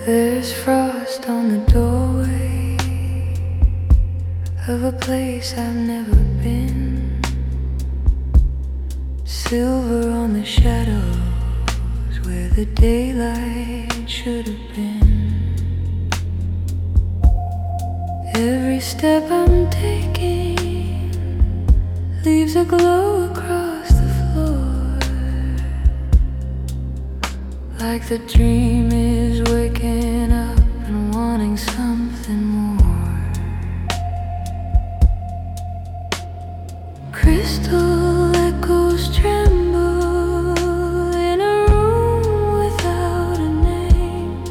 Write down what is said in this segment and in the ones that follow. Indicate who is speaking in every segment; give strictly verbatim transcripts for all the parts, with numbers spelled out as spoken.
Speaker 1: There's frost on the doorway of a place I've never been. Silver on the shadows where the daylight should have been. Every step I'm taking leaves a glow across the floor, like the dream is waking up and wanting something more. Crystal echoes tremble in a room without a name.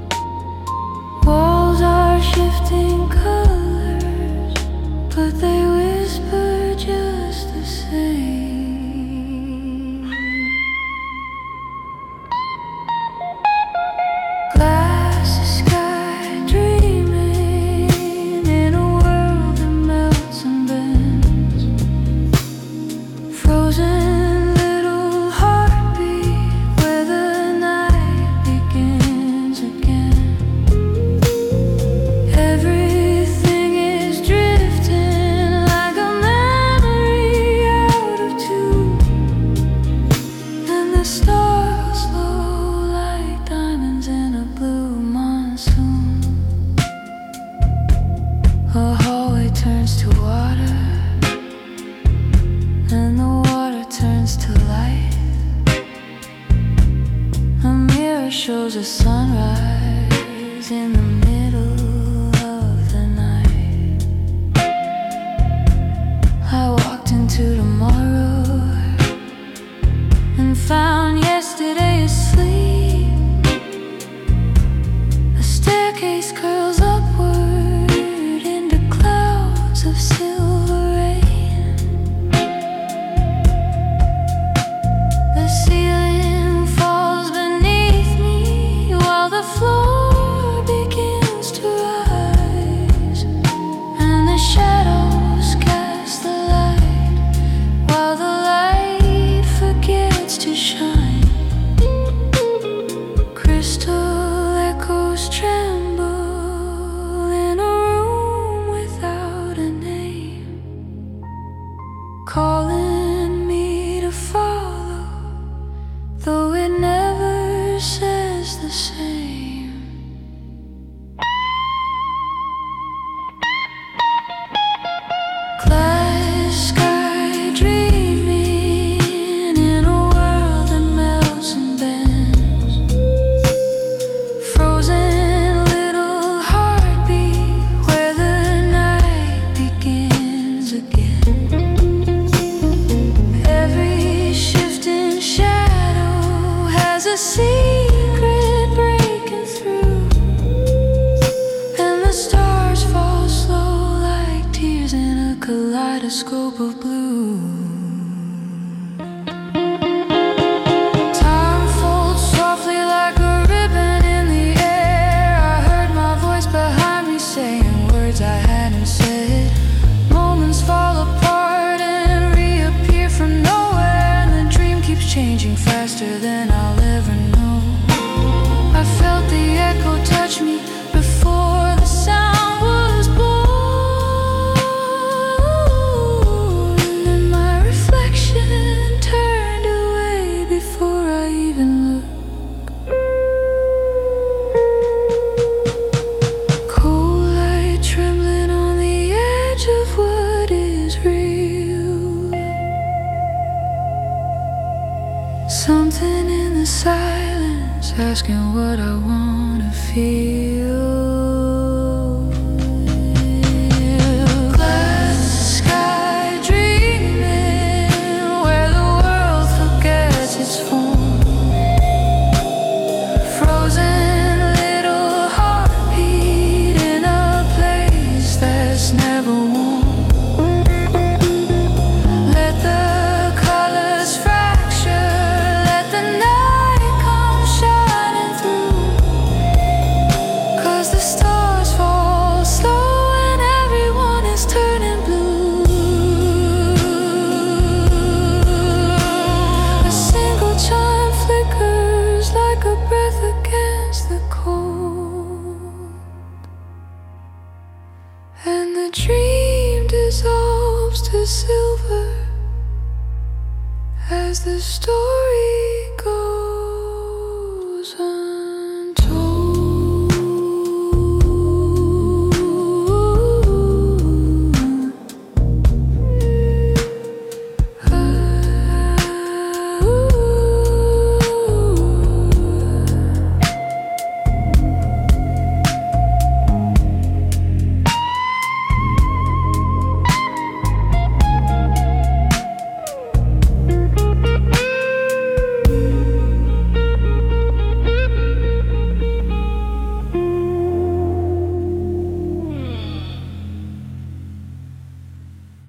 Speaker 1: Walls are shifting colors, but they whisper just the same. A hallway turns to water, and the water turns to light. A mirror shows a sunrise in the middle of the night. I walked into tomorrow and found yesterday asleep. The staircase curls upward of silver rain. The ceiling falls beneath me while the floor begins to rise, and the shadows cast the light while the light forgets to shine. Crystal echoes tremble in a room without a name, calling me to follow, though it never says the same. Glass sky dreaming in a world that melts and bends. Frozen little heartbeat where the night begins again. Every shifting shadow has a secret breaking through, and the stars fall slow like tears in a kaleidoscope of blue. Time folds softly like a ribbon in the air. I heard my voice behind me saying words I hadn't said. Moments fall apart and reappear from nowhere, and the dream keeps changing faster than I'll ever know. I felt the echo touch me before the sound was born, and then my reflection turned away before I even looked. Cold light trembling on the edge of what is real. Something in the silence asking what I wanna feel. Glass sky dreaming where the world forgets its form. Frozen little heartbeat in a place that's never warm. Let the colors fracture, let the night come shining through, 'cause the stars silver as the story